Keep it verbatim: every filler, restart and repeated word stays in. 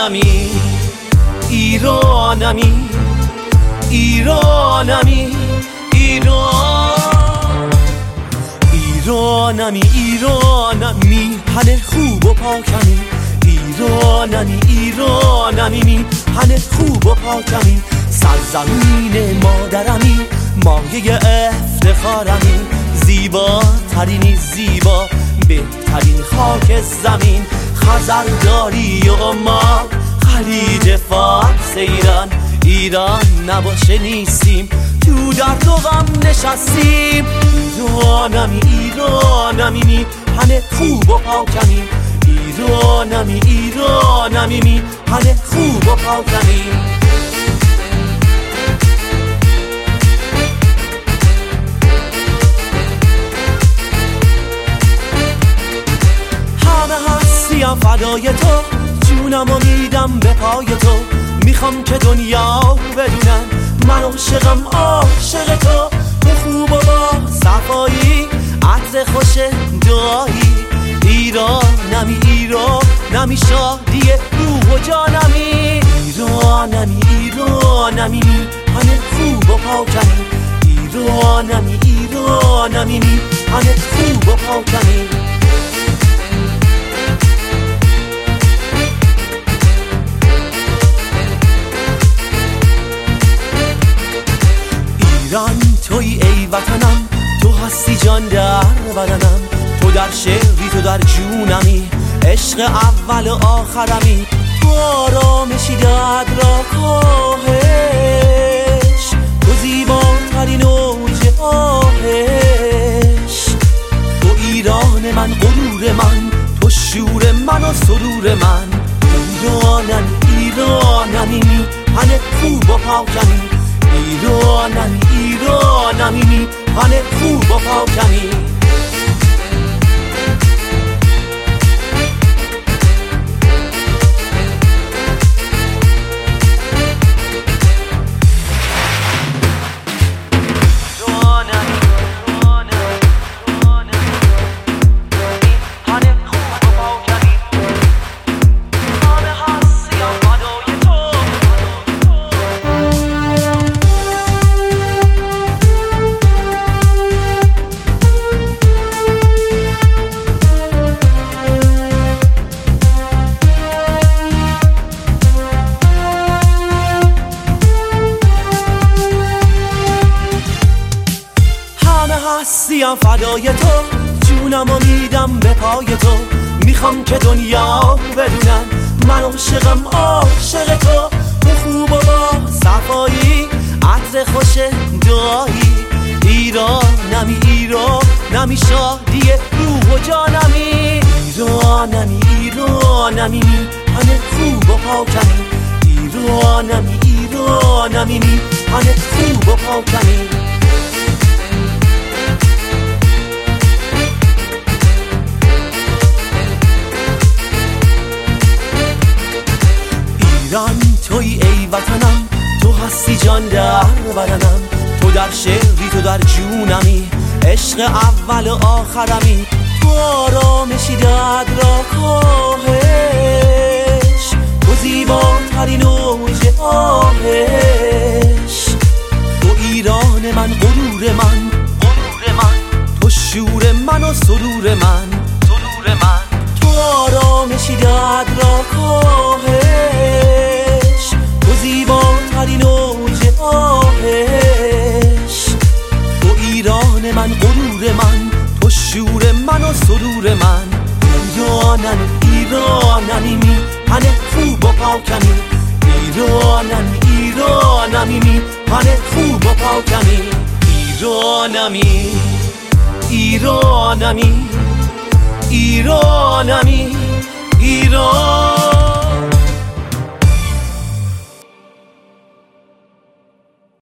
ایرانمی ایرانمی ایرانمی ایران ایرانمی ایرانمی هنه خوب و پاکمی ایرانمی ایرانمی هنه خوب و پاکمی سرزمین مادرمی مایه افتخارمی زیباترینی زیبا بهترین خاک زمین خزرداری و ما خلیج فارس ایران ایران نباشه نیستیم تو درد و غم نشستیم ایرانمی ایرانمی می هنه خوب و پاکمی ایرانمی ایرانمی می هنه خوب و پاکمی هستیم فدای تو جونمو میدم به پای تو میخوام که دنیا بدونن من عاشقم عاشق تو به خوب و با صفایی عطر خوش دعایی ایرانمی ایرانمی شادی روح و جانمی ایرانمی ایرانمی می هنه خوب و پاکمی ایرانمی ایرانمی می هنه خوب و پاکمی ایران توی ای وطنم تو هستی جان در بدنم تو در شعری تو در جونمی عشق اول و آخرمی تو آرامشی درد را کاهش تو زیباترین اوج آهش تو ایران من غرور من تو شور من و سرور من ایرانم ایرانمی می هنه خوب و پاکمی ایرانمی ایرانمی می هنه خوب و پاکمی هستیم فدای تو جونمو میدم به پای تو میخوام که دنیا بدونن من عاشقم عاشق تو به خوب و با صفایی عطر خوش دعایی ایرانمی ایرانمی شادی روح و جانمی ایرانمی ایرانمی می هنه خوب و پاکمی ایرانمی ایرانمی می هنه خوب و پاکمی ایران توی ای وطنم تو هستی جان در بدنم تو در شعری تو در جونمی عشق اول و آخرمی تو آرامشی درد را کاهش تو زیباترین اوج آهش تو ایران من غرور من غرور من تو شور من و سرور من سرور من تو آرامشی درد را کاهش تو زیباترین اوج آهش تو ایران من غرور من تو شور من و سرور من ایرانم ایرانمی می هنه خوب و پاکمی ایرانم ایرانمی می هنه خوب و پاکمی ایرانمی ایرانمی ایرانمی